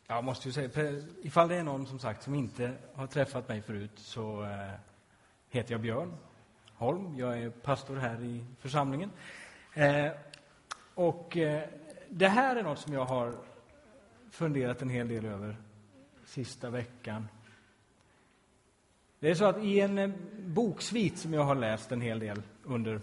Jag måste ju säga, ifall det är någon som sagt som inte har träffat mig förut, så heter jag Björn Holm. Jag är pastor här i församlingen. Det här är något som jag har funderat en hel del över sista veckan. Det är så att i en boksvit som jag har läst en hel del under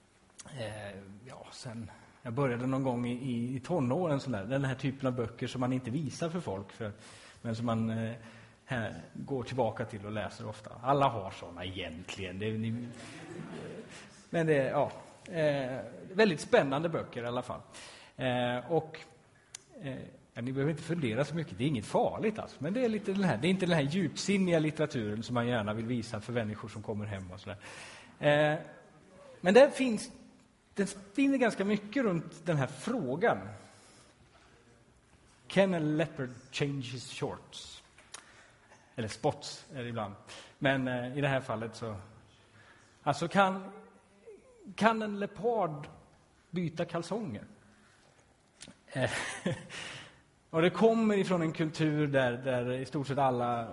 sen jag började någon gång i tonåren, den här typen av böcker som man inte visar för folk, men som man går tillbaka till och läser ofta. Alla har såna egentligen. Men det är väldigt spännande böcker i alla fall. Ni behöver inte fundera så mycket, det är inget farligt alltså. Men det är lite det är inte den här djupsinniga litteraturen som man gärna vill visa för människor som kommer hem och sådär. Men det spinner ganska mycket runt den här frågan. Can a leopard change his shorts? Eller spots är det ibland. Men i det här fallet så... Alltså kan en leopard byta kalsonger? Och det kommer ifrån en kultur där i stort sett alla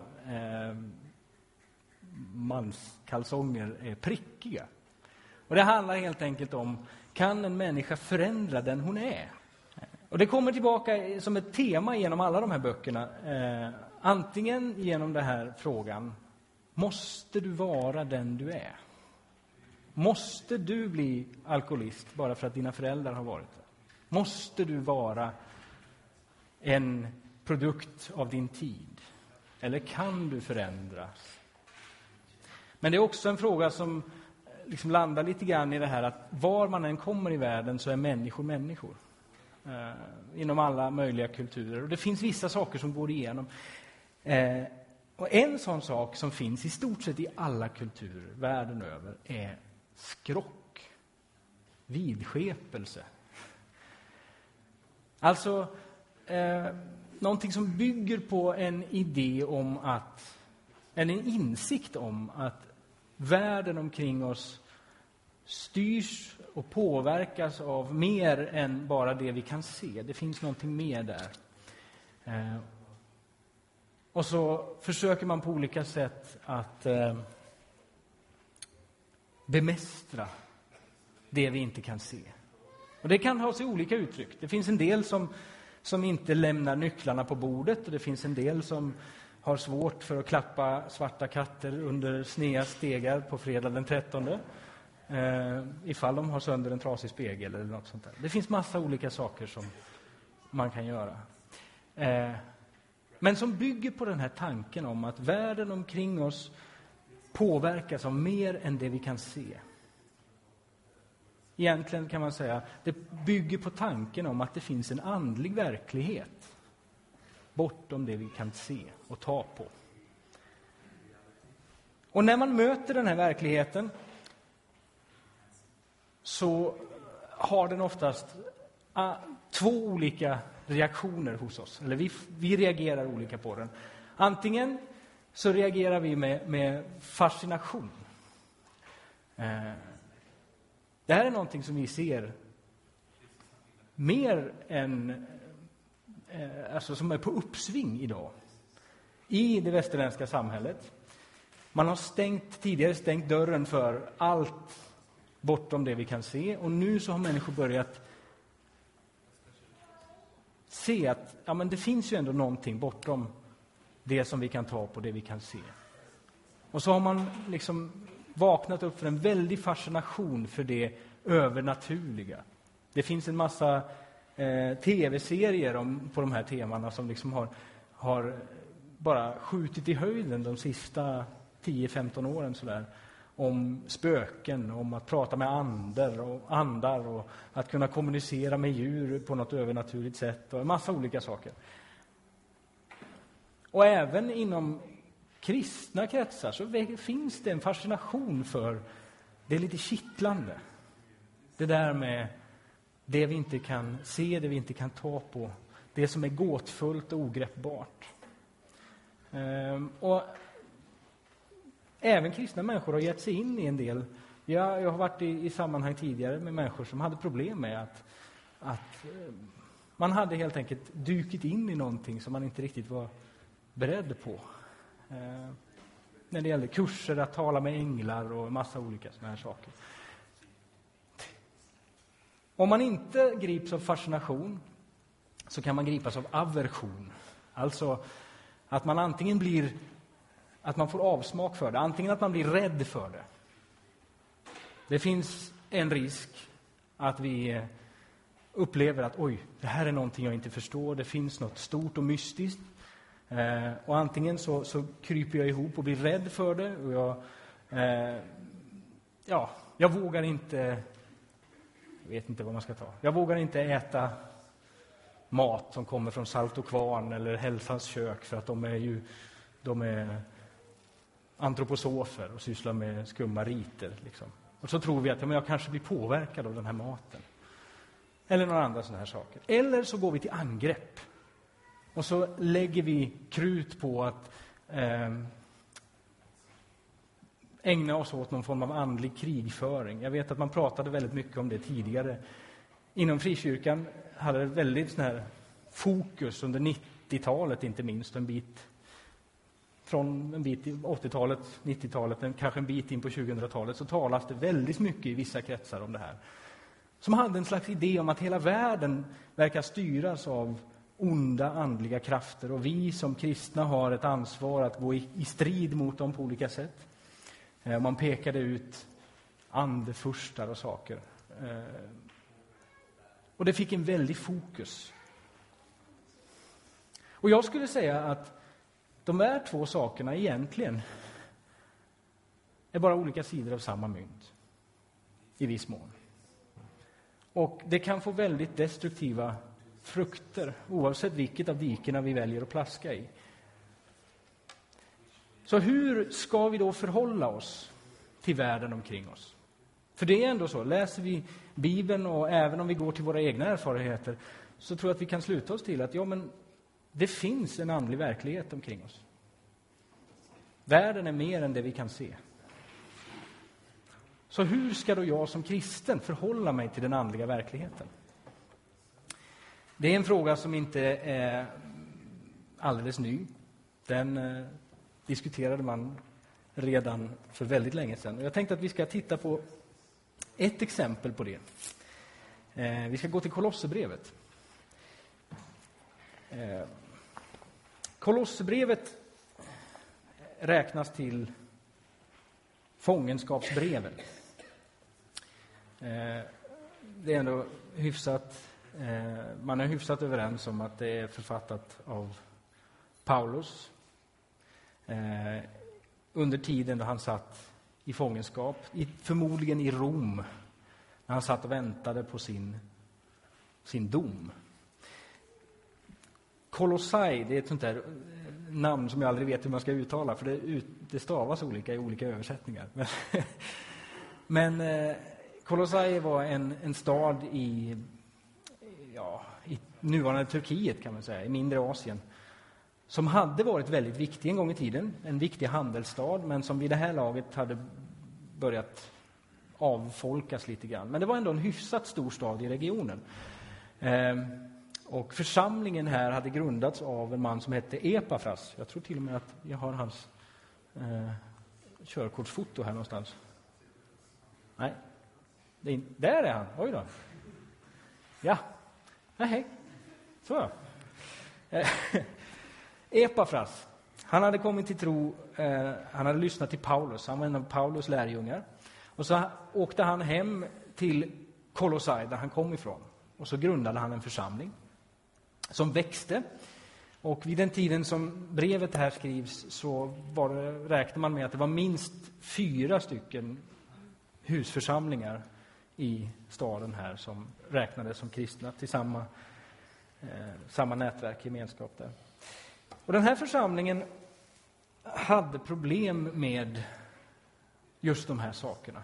manskalsonger är prickiga. Och det handlar helt enkelt om, kan en människa förändra den hon är? Och det kommer tillbaka som ett tema genom alla de här böckerna. Antingen genom den här frågan, måste du vara den du är? Måste du bli alkoholist bara för att dina föräldrar har varit det? Måste du vara en produkt av din tid? Eller kan du förändras? Men det är också en fråga som liksom landar lite grann i det här att var man än kommer i världen så är människor. Inom alla möjliga kulturer. Och det finns vissa saker som går igenom. Och en sån sak som finns i stort sett i alla kulturer världen över är skrock. Vidskepelse. Alltså någonting som bygger på en idé om att, en insikt om att världen omkring oss styrs och påverkas av mer än bara det vi kan se. Det finns någonting mer där. Och så försöker man på olika sätt att bemästra det vi inte kan se. Och det kan ha sig olika uttryck. Det finns en del som inte lämnar nycklarna på bordet, och det finns en del som har svårt för att klappa svarta katter under snea stegar på fredag den 13. Ifall de har sönder en trasig spegel eller något sånt där. Det finns massa olika saker som man kan göra. Men som bygger på den här tanken om att världen omkring oss påverkas av mer än det vi kan se. Egentligen kan man säga, det bygger på tanken om att det finns en andlig verklighet bortom det vi kan se och ta på. Och när man möter den här verkligheten så har den oftast två olika reaktioner hos oss. Eller vi reagerar olika på den. Antingen så reagerar vi med fascination. Det här är någonting som vi ser mer än alltså som är på uppsving idag i det västerländska samhället. Man har tidigare stängt dörren för allt bortom det vi kan se, och nu så har människor börjat se att men det finns ju ändå någonting bortom det som vi kan ta på, det vi kan se. Och så har man liksom vaknat upp för en väldig fascination för det övernaturliga. Det finns en massa tv-serier på de här temana som liksom har bara skjutit i höjden de sista 10-15 åren sådär. Om spöken, om att prata med andar och att kunna kommunicera med djur på något övernaturligt sätt och en massa olika saker. Och även inom kristna kretsar så finns det en fascination för det är lite kittlande. Det där med det vi inte kan se, det vi inte kan ta på, det som är gåtfullt och ogreppbart. Och även kristna människor har gett sig in i en del. Jag har varit i sammanhang tidigare med människor som hade problem med att Man hade helt enkelt dykit in i någonting som man inte riktigt var beredd på. När det gäller kurser, att tala med änglar och massa olika såna här saker. Om man inte grips av fascination så kan man gripas av aversion. Alltså att man antingen att man får avsmak för det, antingen att man blir rädd för det. Det finns en risk att vi upplever att oj, det här är någonting jag inte förstår, det finns något stort och mystiskt. Och antingen så kryper jag ihop och blir rädd för det och jag vågar inte, jag vet inte vad man ska ta. Jag vågar inte äta mat som kommer från Salt och Kvarn eller Hälsans kök för att de är antroposofer och sysslar med skumma riter liksom. Och så tror vi att jag kanske blir påverkad av den här maten. Eller några andra sådana här saker. Eller så går vi till angrepp. Och så lägger vi krut på att ägna oss åt någon form av andlig krigföring. Jag vet att man pratade väldigt mycket om det tidigare. Inom frikyrkan hade det väldigt sån här fokus under 90-talet inte minst. Från en bit i 80-talet, 90-talet, kanske en bit in på 2000-talet så talas det väldigt mycket i vissa kretsar om det här. Som hade en slags idé om att hela världen verkar styras av onda andliga krafter och vi som kristna har ett ansvar att gå i strid mot dem på olika sätt. Man pekade ut andefurstar och saker. Och det fick en väldig fokus. Och jag skulle säga att de här två sakerna egentligen är bara olika sidor av samma mynt. I viss mån. Och det kan få väldigt destruktiva frukter oavsett vilket av dikena vi väljer att plaska i. Så hur ska vi då förhålla oss till världen omkring oss? För det är ändå så, läser vi Bibeln och även om vi går till våra egna erfarenheter så tror jag att vi kan sluta oss till att det finns en andlig verklighet omkring oss. Världen är mer än det vi kan se. Så hur ska då jag som kristen förhålla mig till den andliga verkligheten? Det är en fråga som inte är alldeles ny. Den diskuterade man redan för väldigt länge sedan. Och jag tänkte att vi ska titta på ett exempel på det. Vi ska gå till Kolosserbrevet. Kolosserbrevet räknas till fångenskapsbreven. Det är ändå hyfsat, man är hyfsat överens om att det är författat av Paulus under tiden då han satt i fångenskap, förmodligen i Rom, när han satt och väntade på sin dom. Kolossai, det är ett sånt där namn som jag aldrig vet hur man ska uttala, för det stavas olika i olika översättningar. Men Kolossai var en stad i nuvarande Turkiet kan man säga, i mindre Asien, som hade varit väldigt viktig en gång i tiden, en viktig handelsstad, men som vid det här laget hade börjat avfolkas lite grann. Men det var ändå en hyfsat stor stad i regionen. Och församlingen här hade grundats av en man som hette Epafras. Jag tror till och med att jag har hans körkortsfoto här någonstans. Nej, där är han. Oj då. Ja, nej, så. Epafras, han hade kommit till tro, han hade lyssnat till Paulus, han var en av Paulus lärjungar. Och så åkte han hem till Kolossai där han kom ifrån. Och så grundade han en församling som växte. Och vid den tiden som brevet här skrivs så räknar man med att det var minst 4 stycken husförsamlingar i staden här som räknades som kristna till samma nätverk, gemenskap där. Och den här församlingen hade problem med just de här sakerna.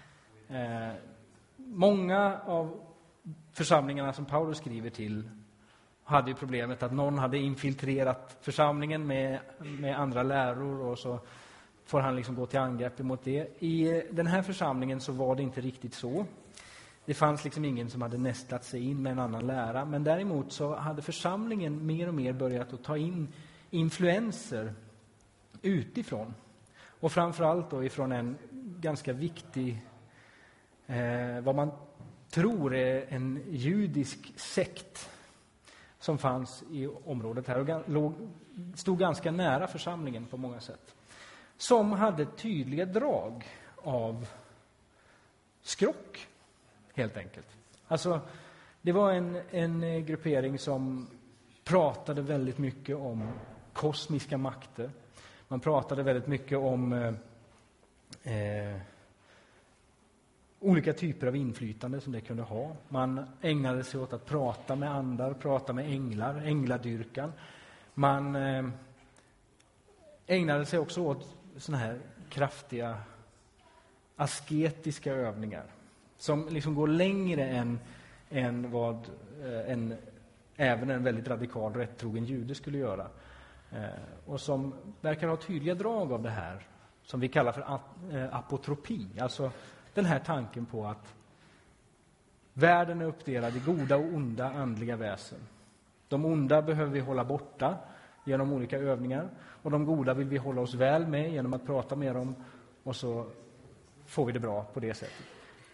Många av församlingarna som Paulus skriver till hade ju problemet att någon hade infiltrerat församlingen med andra läror och så får han liksom gå till angrepp emot det. I den här församlingen så var det inte riktigt så. Det fanns liksom ingen som hade nästlat sig in med en annan lära. Men däremot så hade församlingen mer och mer börjat att ta in influenser utifrån. Och framförallt då ifrån en ganska viktig, vad man tror är en judisk sekt som fanns i området här och stod ganska nära församlingen på många sätt. Som hade tydliga drag av skrock, helt enkelt. Alltså, det var en gruppering som pratade väldigt mycket om kosmiska makter. Man pratade väldigt mycket om olika typer av inflytande som det kunde ha. Man ägnade sig åt att prata med andar, prata med änglar, ängladyrkan. Man ägnade sig också åt såna här kraftiga asketiska övningar som liksom går längre än vad även en väldigt radikal rättrogen jude skulle göra. Och som verkar ha tydliga drag av det här som vi kallar för apotropi. Alltså den här tanken på att världen är uppdelad i goda och onda andliga väsen. De onda behöver vi hålla borta genom olika övningar. Och de goda vill vi hålla oss väl med genom att prata med dem. Och så får vi det bra på det sättet.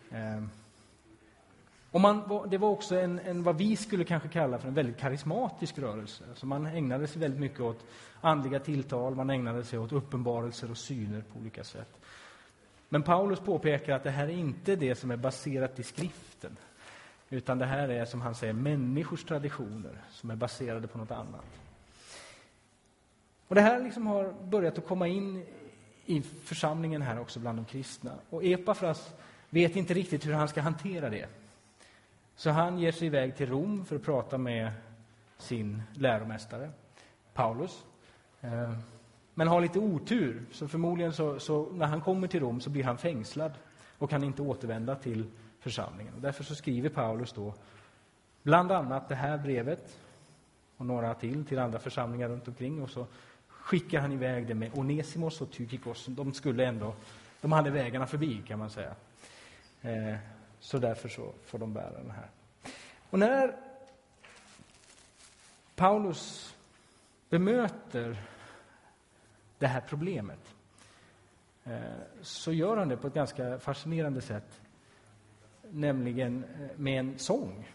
Det var också en vad vi skulle kanske kalla för en väldigt karismatisk rörelse. Så man ägnade sig väldigt mycket åt andliga tilltal. Man ägnade sig åt uppenbarelser och syner på olika sätt. Men Paulus påpekar att det här är inte det som är baserat i skriften. Utan det här är, som han säger, människors traditioner som är baserade på något annat. Och det här liksom har börjat att komma in i församlingen här också bland de kristna. Och Epafras vet inte riktigt hur han ska hantera det. Så han ger sig iväg till Rom för att prata med sin läromästare, Paulus. Men har lite otur, så förmodligen så när han kommer till Rom så blir han fängslad och kan inte återvända till församlingen. Och därför så skriver Paulus då bland annat det här brevet och några till andra församlingar runt omkring, och så skickar han iväg det med Onesimos och Tykikos. De hade vägarna förbi, kan man säga. Så därför så får de bära den här. Och när Paulus bemöter det här problemet så gör han det på ett ganska fascinerande sätt, nämligen med en sång,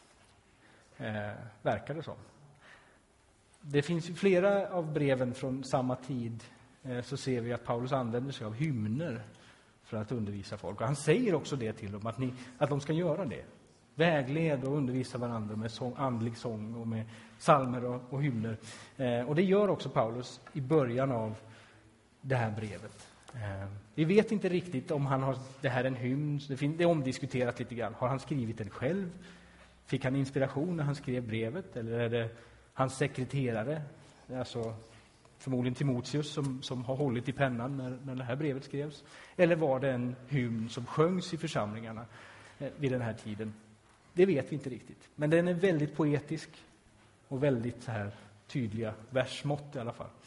verkar det som. Det finns flera av breven från samma tid, så ser vi att Paulus använder sig av hymner för att undervisa folk. Och han säger också det till dem, att de ska göra det. Vägled och undervisa varandra med andlig sång och med psalmer och hymner. Och det gör också Paulus i början av det här brevet. Vi vet inte riktigt om han har det här en hymn. Det är omdiskuterat lite grann. Har han skrivit den själv? Fick han inspiration när han skrev brevet? Eller är det hans sekreterare? Alltså förmodligen Timoteus som har hållit i pennan när det här brevet skrevs. Eller var det en hymn som sjöngs i församlingarna vid den här tiden? Det vet vi inte riktigt. Men den är väldigt poetisk och väldigt så här tydliga versmått i alla fall.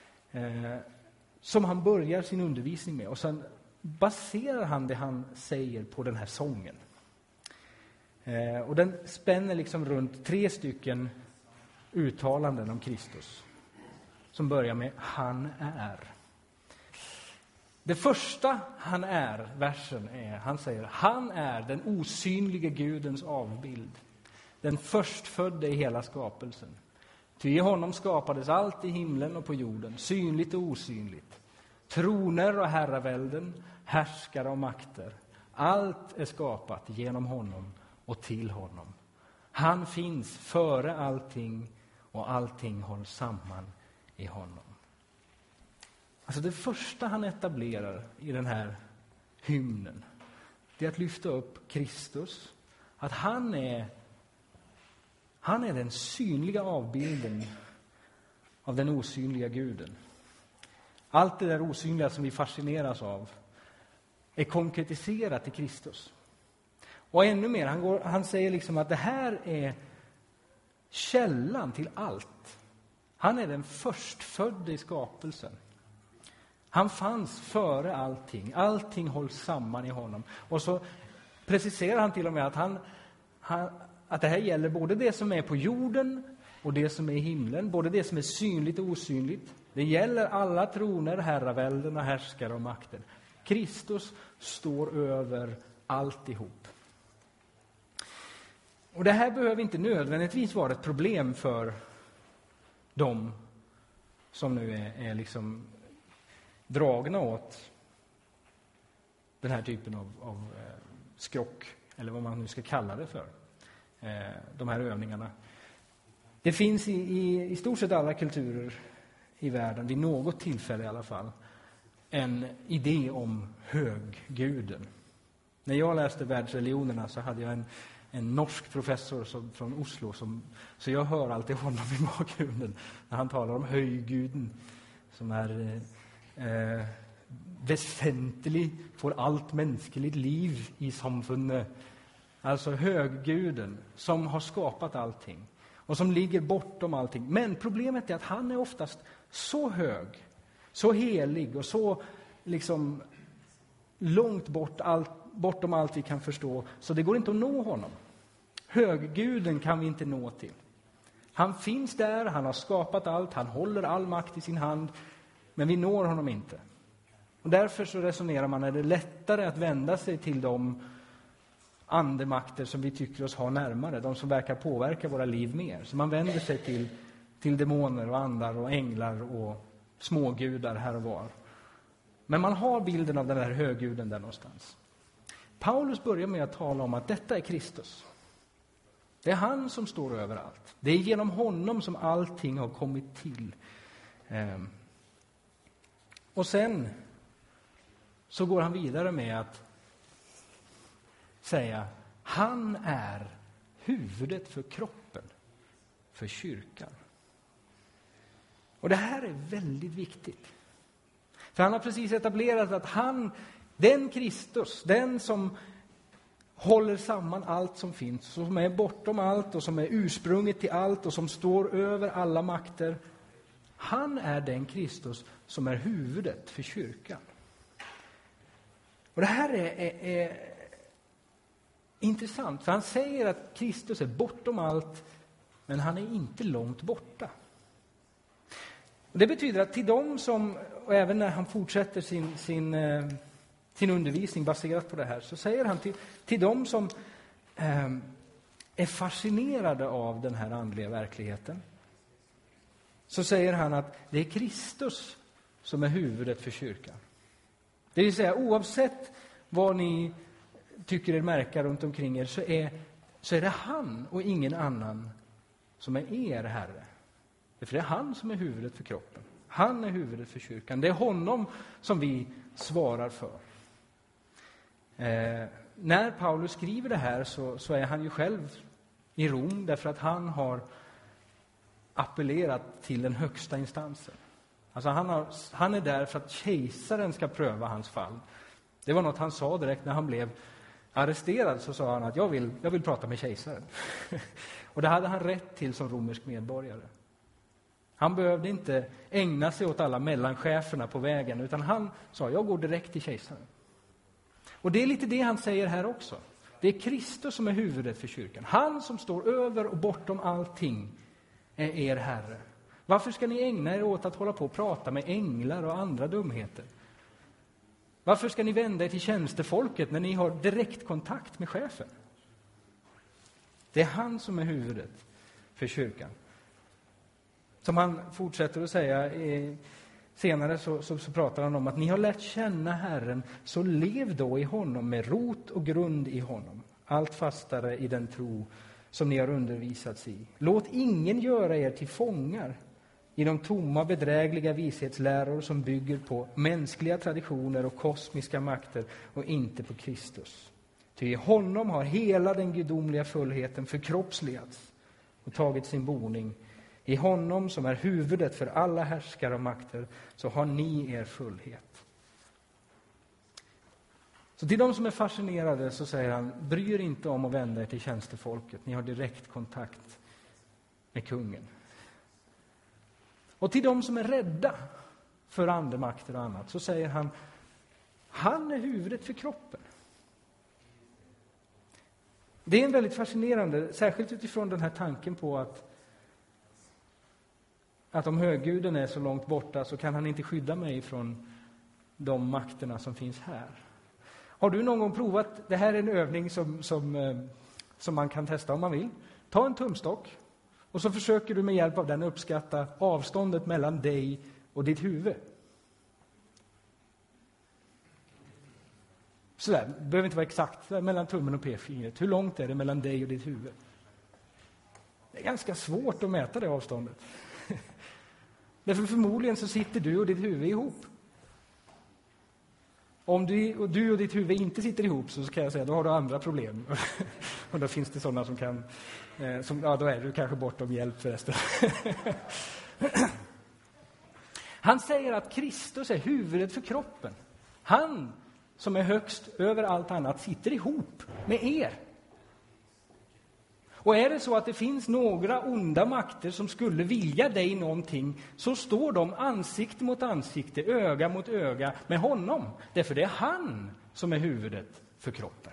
Som han börjar sin undervisning med. Och sen baserar han det han säger på den här sången. Och den spänner liksom runt 3 stycken uttalanden om Kristus. Som börjar med han är. Det första han är, versen är, han säger, han är den osynliga Gudens avbild. Den förstfödde i hela skapelsen. Ty i honom skapades allt i himlen och på jorden, synligt och osynligt. Troner och herravälden, härskare och makter. Allt är skapat genom honom och till honom. Han finns före allting och allting hålls samman i honom. Alltså det första han etablerar i den här hymnen, det är att lyfta upp Kristus. Att han är den synliga avbilden av den osynliga Guden. Allt det där osynliga som vi fascineras av är konkretiserat i Kristus. Och ännu mer, han säger liksom att det här är källan till allt. Han är den förstfödde i skapelsen. Han fanns före allting. Allting hålls samman i honom. Och så preciserar han till och med att det här gäller både det som är på jorden och det som är i himlen, både det som är synligt och osynligt. Det gäller alla troner, herravälden och härskare och makter. Kristus står över alltihop. Och det här behöver inte nödvändigtvis vara ett problem för dem som nu är liksom dragna åt den här typen av skrock, eller vad man nu ska kalla det för, de här övningarna. Det finns i stort sett alla kulturer i världen, vid något tillfälle i alla fall, en idé om högguden. När jag läste världsreligionerna så hade jag en norsk professor från Oslo, så jag hör alltid honom i bakgrunden när han talar om högguden, som är väsentlig för allt mänskligt liv i samfundet. Alltså högguden som har skapat allting och som ligger bortom allting. Men problemet är att han är oftast så hög, så helig och så liksom långt bortom allt vi kan förstå, så det går inte att nå honom. Högguden kan vi inte nå till. Han finns där, han har skapat allt, han håller all makt i sin hand, men vi når honom inte. Och därför så resonerar man, är det lättare att vända sig till de andemakter som vi tycker oss ha närmare, de som verkar påverka våra liv mer. Så man vänder sig till demoner och andar och änglar och smågudar här och var. Men man har bilden av den där högguden där någonstans. Paulus börjar med att tala om att detta är Kristus. Det är han som står över allt. Det är genom honom som allting har kommit till. Och sen så går han vidare med att säga, han är huvudet för kroppen, för kyrkan. Och det här är väldigt viktigt. För han har precis etablerat att den Kristus, den som håller samman allt som finns, som är bortom allt och som är ursprunget till allt och som står över alla makter, han är den Kristus som är huvudet för kyrkan. Och det här är intressant, för han säger att Kristus är bortom allt, men han är inte långt borta. Och det betyder att till dem som, och även när han fortsätter sin undervisning baserat på det här, så säger han till dem som är fascinerade av den här andliga verkligheten, så säger han att det är Kristus som är huvudet för kyrkan. Det vill säga, oavsett vad ni tycker er märka runt omkring er, så är det han och ingen annan som är er Herre. För det är han som är huvudet för kroppen. Han är huvudet för kyrkan. Det är honom som vi svarar för. När Paulus skriver det här så är han ju själv i Rom, därför att han har appellerat till den högsta instansen. Alltså han är där för att kejsaren ska pröva hans fall. Det var något han sa direkt när han blev arresterad, så sa han att jag vill prata med kejsaren. Och det hade han rätt till som romersk medborgare. Han behövde inte ägna sig åt alla mellancheferna på vägen, utan han sa, jag går direkt till kejsaren. Och det är lite det han säger här också. Det är Kristus som är huvudet för kyrkan. Han som står över och bortom allting är er Herre. Varför ska ni ägna er åt att hålla på och prata med änglar och andra dumheter? Varför ska ni vända er till tjänstefolket när ni har direktkontakt med chefen? Det är han som är huvudet för kyrkan. Som han fortsätter att säga senare, så pratar han om att ni har lärt känna Herren, så lev då i honom med rot och grund i honom, allt fastare i den tro som ni har undervisats i. Låt ingen göra er till fångar i de tomma bedrägliga vishetsläror som bygger på mänskliga traditioner och kosmiska makter och inte på Kristus. Ty i honom har hela den gudomliga fullheten förkroppsligats och tagit sin boning. I honom som är huvudet för alla härskare och makter, så har ni er fullhet. Så till de som är fascinerade så säger han, bry er inte om att vända er till tjänstefolket. Ni har direkt kontakt med kungen. Och till de som är rädda för andemakter och annat, så säger han är huvudet för kroppen. Det är en väldigt fascinerande, särskilt utifrån den här tanken på att om höguden är så långt borta så kan han inte skydda mig från de makterna som finns här. Har du någon gång provat, det här är en övning som man kan testa om man vill. Ta en tumstock och så försöker du med hjälp av den uppskatta avståndet mellan dig och ditt huvud. Sådär, det behöver inte vara exakt, mellan tummen och p-fingret. Hur långt är det mellan dig och ditt huvud? Det är ganska svårt att mäta det avståndet. Därför förmodligen så sitter du och ditt huvud ihop. Om du och ditt huvud inte sitter ihop så kan jag säga, då har du andra problem. Och då finns det sådana som kan, då är du kanske bortom hjälp förresten. Han säger att Kristus är huvudet för kroppen. Han som är högst över allt annat sitter ihop med er. Och är det så att det finns några onda makter som skulle vilja dig någonting, så står de ansikte mot ansikte, öga mot öga med honom. Därför det är han som är huvudet för kroppen.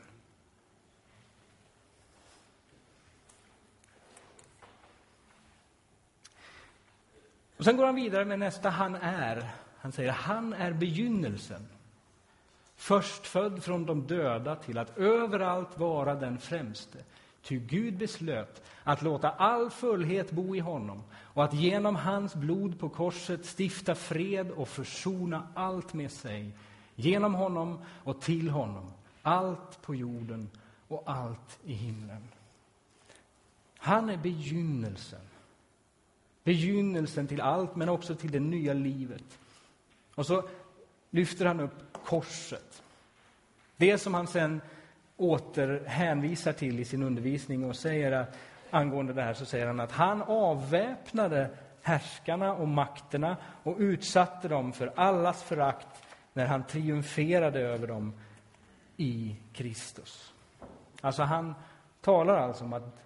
Och sen går han vidare med nästa han säger han är begynnelsen. Förstfödd från de döda till att överallt vara den främste. Ty Gud beslöt att låta all fullhet bo i honom och att genom hans blod på korset stifta fred och försona allt med sig. Genom honom och till honom, allt på jorden och allt i himlen. Han är begynnelsen. Begynnelsen till allt, men också till det nya livet. Och så lyfter han upp korset. Det som han sen hänvisar till i sin undervisning och säger att, angående det här, så säger han att han avväpnade härskarna och makterna och utsatte dem för allas förakt när han triumferade över dem i Kristus. Alltså han talar alltså om att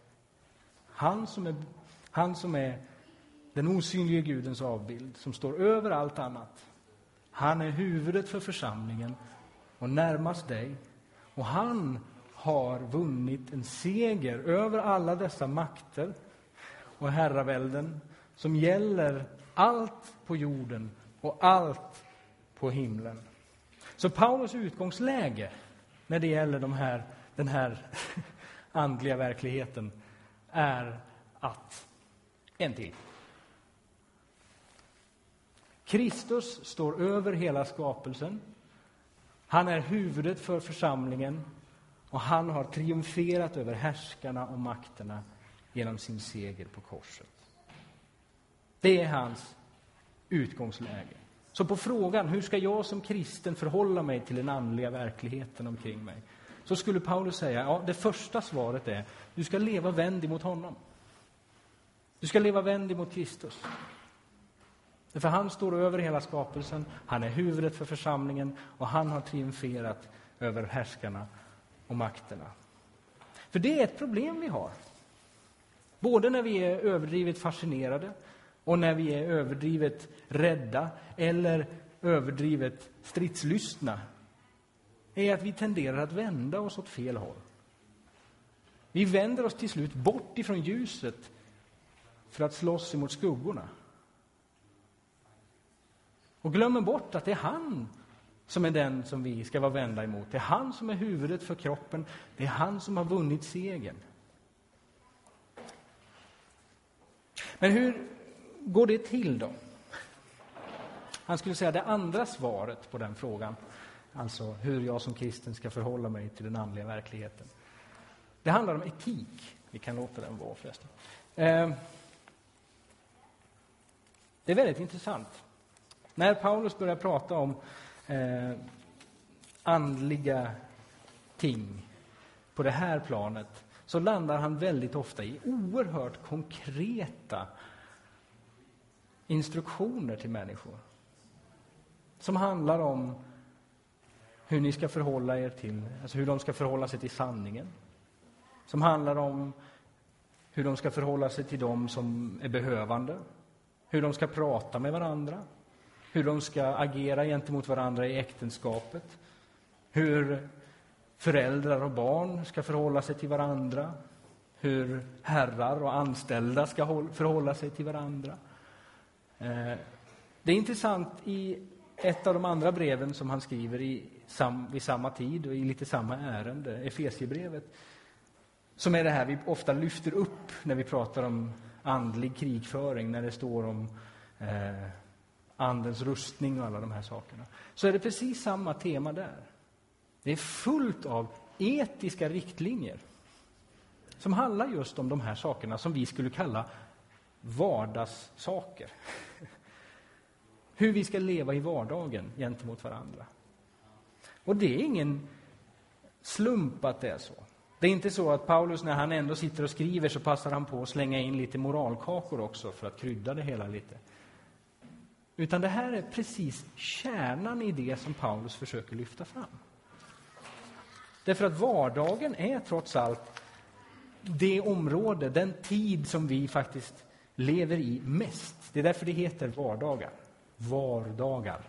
han som är den osynliga Gudens avbild, som står över allt annat. Han är huvudet för församlingen och närmast dig. Och han har vunnit en seger över alla dessa makter och herravälden som gäller allt på jorden och allt på himlen. Så Paulus utgångsläge när det gäller den här andliga verkligheten är att Kristus står över hela skapelsen. Han är huvudet för församlingen och han har triumferat över härskarna och makterna genom sin seger på korset. Det är hans utgångsläge. Så på frågan, hur ska jag som kristen förhålla mig till den andliga verkligheten omkring mig? Så skulle Paulus säga, det första svaret är, du ska leva vänd emot honom. Du ska leva vänd emot Kristus. För han står över hela skapelsen, han är huvudet för församlingen och han har triumferat över härskarna och makterna. För det är ett problem vi har. Både när vi är överdrivet fascinerade och när vi är överdrivet rädda eller överdrivet stridslystna, är att vi tenderar att vända oss åt fel håll. Vi vänder oss till slut bort ifrån ljuset för att slåss emot skuggorna. Och glömmer bort att det är han som är den som vi ska vara vända emot. Det är han som är huvudet för kroppen. Det är han som har vunnit segern. Men hur går det till då? Han skulle säga det andra svaret på den frågan. Alltså hur jag som kristen ska förhålla mig till den andliga verkligheten. Det handlar om etik. Vi kan låta den vara förresten. Det är väldigt intressant. När Paulus börjar prata om andliga ting på det här planet, så landar han väldigt ofta i oerhört konkreta instruktioner till människor. Som handlar om hur ni ska förhålla er till, alltså hur de ska förhålla sig till sanningen. Som handlar om hur de ska förhålla sig till dem som är behövande. Hur de ska prata med varandra. Hur de ska agera gentemot varandra i äktenskapet. Hur föräldrar och barn ska förhålla sig till varandra, hur herrar och anställda ska förhålla sig till varandra. Det är intressant i ett av de andra breven som han skriver vid samma tid och i lite samma ärende, Efesiebrevet, som är det här vi ofta lyfter upp när vi pratar om andlig krigföring, när det står om andens rustning och alla de här sakerna. Så är det precis samma tema där. Det är fullt av etiska riktlinjer som handlar just om de här sakerna som vi skulle kalla vardagssaker. Hur vi ska leva i vardagen gentemot varandra. Och det är ingen slump att det är så. Det är inte så att Paulus, när han ändå sitter och skriver, så passar han på att slänga in lite moralkakor också för att krydda det hela lite. Utan det här är precis kärnan i det som Paulus försöker lyfta fram. Därför att vardagen är trots allt det område, den tid som vi faktiskt lever i mest. Det är därför det heter vardagar. Vardagar.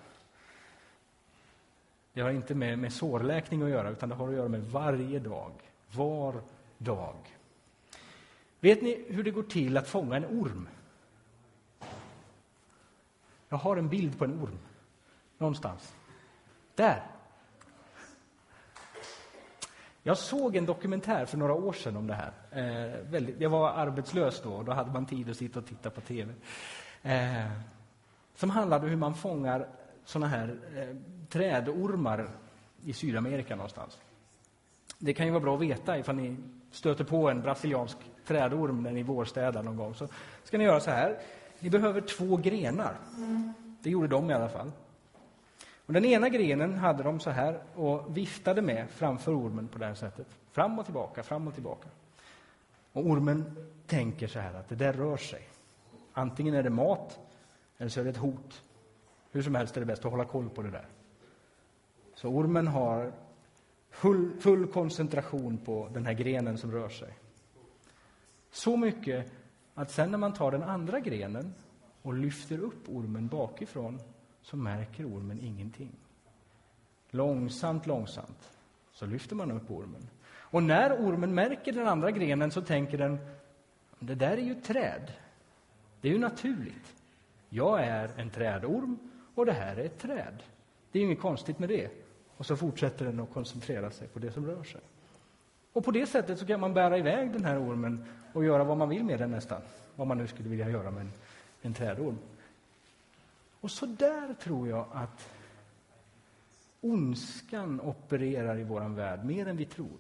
Det har inte med sårläkning att göra, utan det har att göra med varje dag. Var dag. Vet ni hur det går till att fånga en orm? Jag har en bild på en orm. Någonstans. Där. Jag såg en dokumentär för några år sedan om det här. Jag var arbetslös då, och då hade man tid att sitta och titta på tv. Som handlade om hur man fångar såna här trädormar i Sydamerika någonstans. Det kan ju vara bra att veta ifall ni stöter på en brasiliansk trädorm när ni vårstädar någon gång. Så ska ni göra så här. Ni behöver 2 grenar. Det gjorde de i alla fall. Och den ena grenen hade de så här och viftade med framför ormen på det här sättet. Fram och tillbaka, fram och tillbaka. Och ormen tänker så här att det där rör sig. Antingen är det mat eller så är det ett hot. Hur som helst är det bäst att hålla koll på det där. Så ormen har full koncentration på den här grenen som rör sig. Så mycket att sen när man tar den andra grenen och lyfter upp ormen bakifrån, så märker ormen ingenting. Långsamt så lyfter man upp ormen. Och när ormen märker den andra grenen så tänker den, det där är ju ett träd. Det är ju naturligt. Jag är en trädorm och det här är ett träd. Det är ju inget konstigt med det. Och så fortsätter den att koncentrera sig på det som rör sig. Och på det sättet så kan man bära iväg den här ormen och göra vad man vill med den nästan. Vad man nu skulle vilja göra med en trädorm. Och så där tror jag att ondskan opererar i våran värld mer än vi tror.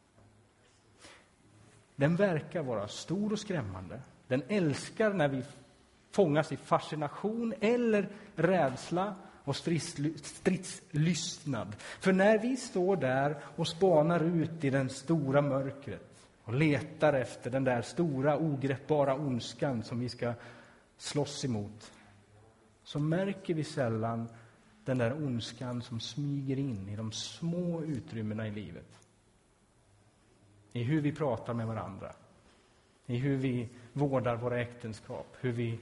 Den verkar vara stor och skrämmande. Den älskar när vi fångas i fascination eller rädsla och stridslystnad. För när vi står där och spanar ut i den stora mörkret och letar efter den där stora ogreppbara ondskan som vi ska slåss emot, så märker vi sällan den där ondskan som smyger in i de små utrymmena i livet. I hur vi pratar med varandra. I hur vi vårdar våra äktenskap. Hur vi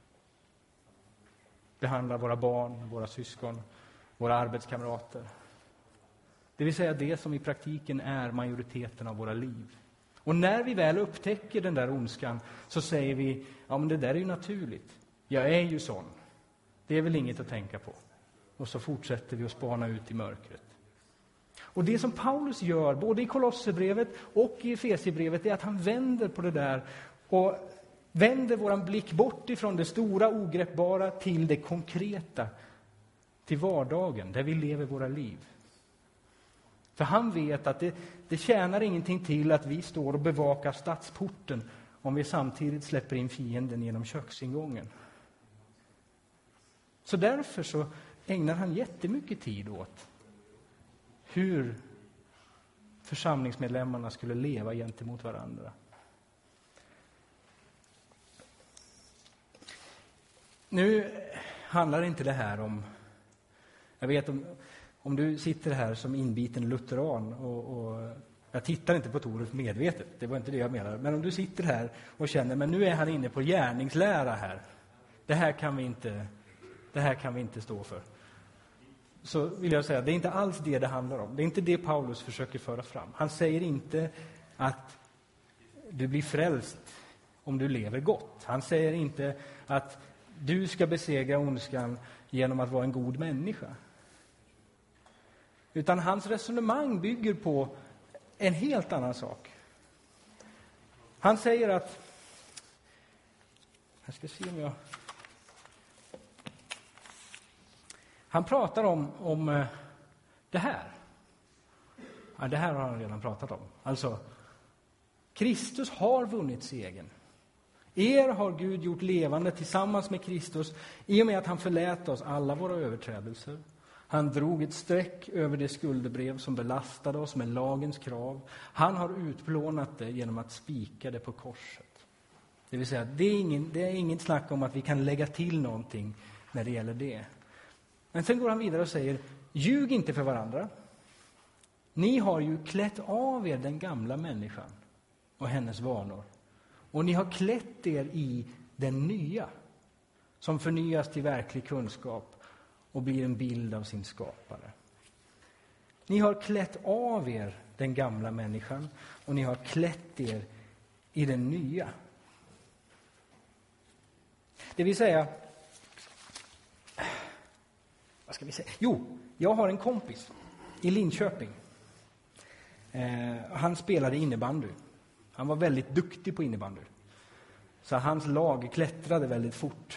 behandlar våra barn, våra syskon, våra arbetskamrater. Det vill säga det som i praktiken är majoriteten av våra liv. Och när vi väl upptäcker den där ondskan så säger vi, ja men det där är ju naturligt. Jag är ju sån. Det är väl inget att tänka på. Och så fortsätter vi att spana ut i mörkret. Och det som Paulus gör, både i Kolosserbrevet och i Efesiebrevet, är att han vänder på det där och vänder våran blick bort ifrån det stora ogreppbara till det konkreta, till vardagen, där vi lever våra liv. För han vet att det tjänar ingenting till att vi står och bevakar stadsporten om vi samtidigt släpper in fienden genom köksingången. Så därför så ägnar han jättemycket tid åt hur församlingsmedlemmarna skulle leva gentemot varandra. Nu handlar inte det här om... Jag vet om du sitter här som inbiten lutheran och jag tittar inte på Toret medvetet, det var inte det jag menade. Men om du sitter här och känner, men nu är han inne på gärningslära här. Det här kan vi inte stå för. så vill jag säga att det är inte alls det handlar om. Det är inte det Paulus försöker föra fram. Han säger inte att du blir frälst om du lever gott. Han säger inte att du ska besegra ondskan genom att vara en god människa. Utan hans resonemang bygger på en helt annan sak. Han säger att... Jag ska se om jag... Han pratar om det här. Ja, det här har han redan pratat om. Alltså, Kristus har vunnit segern. Er har Gud gjort levande tillsammans med Kristus i och med att han förlät oss alla våra överträdelser. Han drog ett streck över det skuldebrev som belastade oss med lagens krav. Han har utplånat det genom att spika det på korset. Det vill säga, det är inget snack om att vi kan lägga till någonting när det gäller det. Men sen går han vidare och säger, ljug inte för varandra. Ni har ju klätt av er den gamla människan och hennes vanor. Och ni har klätt er i den nya, som förnyas till verklig kunskap och blir en bild av sin skapare. Ni har klätt av er den gamla människan och ni har klätt er i den nya. Det vill säga, vad ska vi säga? Jo, jag har en kompis i Linköping. Han spelade innebandy. Han var väldigt duktig på innebandy. Så hans lag klättrade väldigt fort.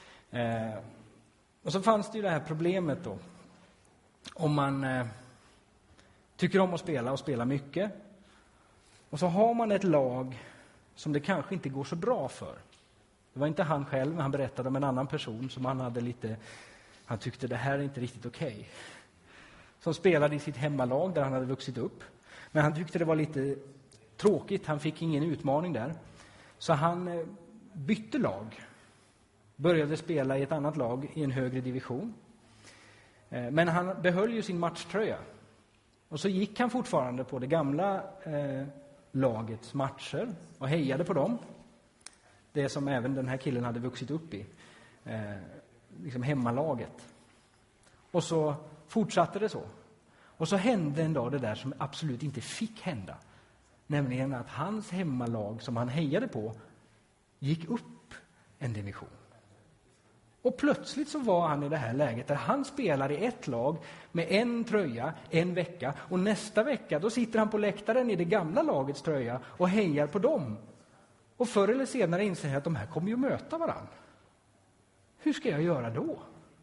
Och så fanns det ju det här problemet då. Om man tycker om att spela och spela mycket. Och så har man ett lag som det kanske inte går så bra för. Det var inte han själv, men han berättade om en annan person som han tyckte det här är inte riktigt okej. Som spelade i sitt hemmalag där han hade vuxit upp. Men han tyckte det var lite tråkigt, han fick ingen utmaning där. Så han bytte lag. Började spela i ett annat lag i en högre division. Men han behöll ju sin matchtröja. Och så gick han fortfarande på det gamla lagets matcher och hejade på dem. Det som även den här killen hade vuxit upp i. Liksom hemmalaget. Och så fortsatte det så. Och så hände en dag det där som absolut inte fick hända. Nämligen att hans hemmalag som han hejade på gick upp en division. Och plötsligt så var han i det här läget där han spelar i ett lag med en tröja en vecka. Och nästa vecka då sitter han på läktaren i det gamla lagets tröja och hejar på dem. Och förr eller senare inser jag att de här kommer ju möta varann. Hur ska jag göra då?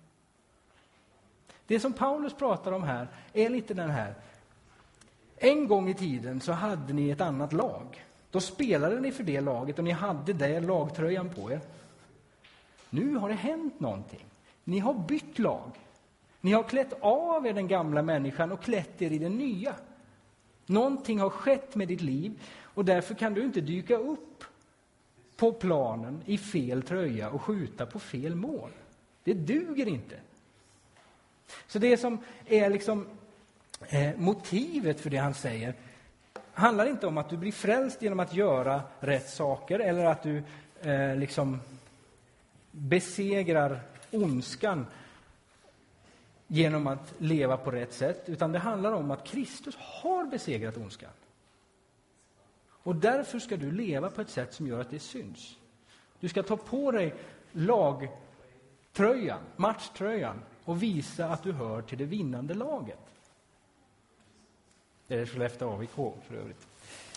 Det som Paulus pratar om här är lite den här. En gång i tiden så hade ni ett annat lag. Då spelade ni för det laget och ni hade det lagtröjan på er. Nu har det hänt någonting. Ni har bytt lag. Ni har klätt av er den gamla människan och klätt er i den nya. Någonting har skett med ditt liv och därför kan du inte dyka upp på planen i fel tröja och skjuta på fel mål. Det duger inte. Så det som är liksom motivet för det han säger handlar inte om att du blir frälst genom att göra rätt saker eller att du liksom besegrar ondskan genom att leva på rätt sätt, utan det handlar om att Kristus har besegrat ondskan. Och därför ska du leva på ett sätt som gör att det syns. Du ska ta på dig lagtröjan, matchtröjan och visa att du hör till det vinnande laget. Det är Skellefteå AIK för övrigt.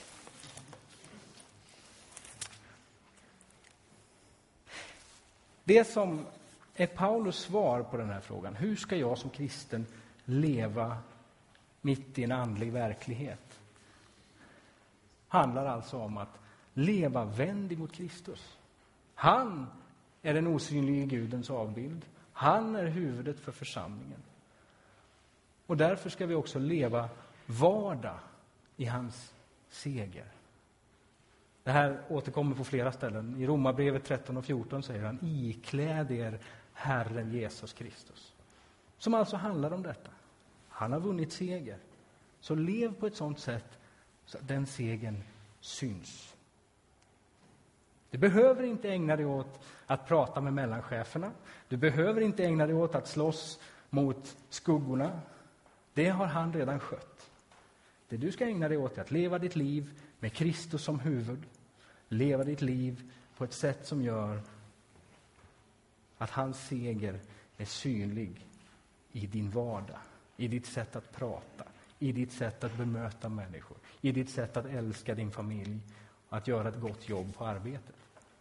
Det som är Paulus svar på den här frågan, hur ska jag som kristen leva mitt i en andlig verklighet, handlar alltså om att leva vänd emot Kristus. Han är den osynlige Gudens avbild. Han är huvudet för församlingen. Och därför ska vi också leva vardag i hans seger. Det här återkommer på flera ställen. I Romarbrevet 13 och 14 säger han: ikläd er Herren Jesus Kristus. Som alltså handlar om detta. Han har vunnit seger. Så lev på ett sådant sätt så att den segern syns. Du behöver inte ägna dig åt att prata med mellancheferna. Du behöver inte ägna dig åt att slåss mot skuggorna, det har han redan skött. Det du ska ägna dig åt är att leva ditt liv med Kristus som huvud. Leva ditt liv på ett sätt som gör att hans seger är synlig i din vardag, i ditt sätt att prata, i ditt sätt att bemöta människor, i ditt sätt att älska din familj och att göra ett gott jobb på arbetet.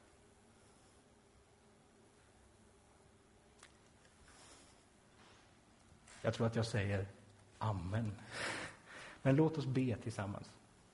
Jag tror att jag säger amen. Men låt oss be tillsammans.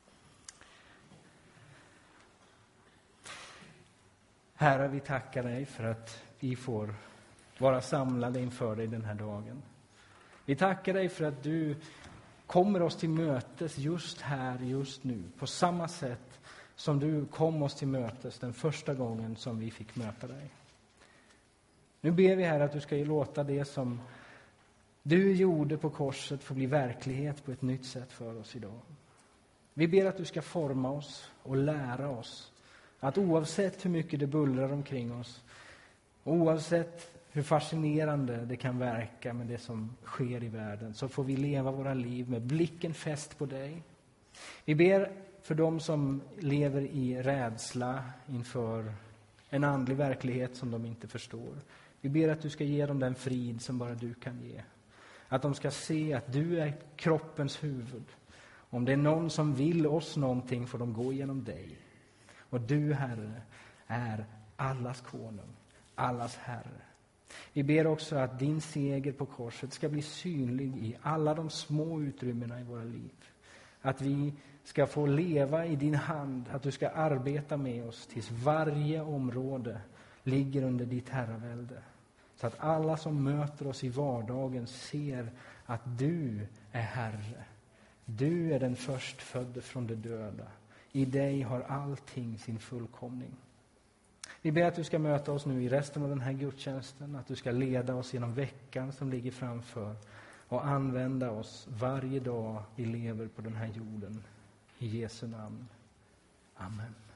Herre, vi tackar dig för att vi får vara samlade inför dig den här dagen. Vi tackar dig för att du kommer oss till mötes just här, just nu. På samma sätt som du kom oss till mötes den första gången som vi fick möta dig. Nu ber vi här att du ska låta det som du gjorde på korset få bli verklighet på ett nytt sätt för oss idag. Vi ber att du ska forma oss och lära oss att oavsett hur mycket det bullrar omkring oss, oavsett hur fascinerande det kan verka med det som sker i världen, så får vi leva våra liv med blicken fäst på dig. Vi ber för dem som lever i rädsla inför en andlig verklighet som de inte förstår. Vi ber att du ska ge dem den frid som bara du kan ge. Att de ska se att du är kroppens huvud. Om det är någon som vill oss någonting får de gå genom dig. Och du, Herre, är allas konung, allas Herre. Vi ber också att din seger på korset ska bli synlig i alla de små utrymmena i våra liv. Att vi ska få leva i din hand, att du ska arbeta med oss tills varje område ligger under ditt herravälde. Så att alla som möter oss i vardagen ser att du är Herre. Du är den förstfödde från de döda. I dig har allting sin fullkomning. Vi ber att du ska möta oss nu i resten av den här gudstjänsten. Att du ska leda oss genom veckan som ligger framför. Och använda oss varje dag vi lever på den här jorden. I Jesu namn. Amen.